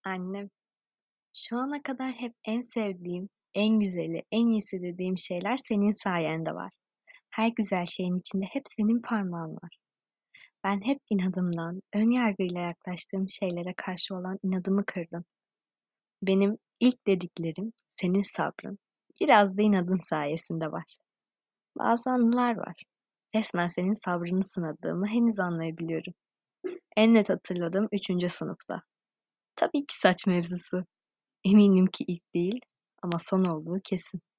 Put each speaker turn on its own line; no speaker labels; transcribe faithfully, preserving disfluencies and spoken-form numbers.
Annem. Şu ana kadar hep en sevdiğim, en güzeli, en iyisi dediğim şeyler senin sayende var. Her güzel şeyin içinde hep senin parmağın var. Ben hep inadımdan, ön yargıyla yaklaştığım şeylere karşı olan inadımı kırdın. Benim ilk dediklerim senin sabrın. Biraz da inadın sayesinde var. Bazı anılar var. Resmen senin sabrını sınadığımı henüz anlayabiliyorum. En net hatırladığım üçüncü sınıfta. Tabii ki saç mevzusu. Eminim ki ilk değil ama son olduğu kesin.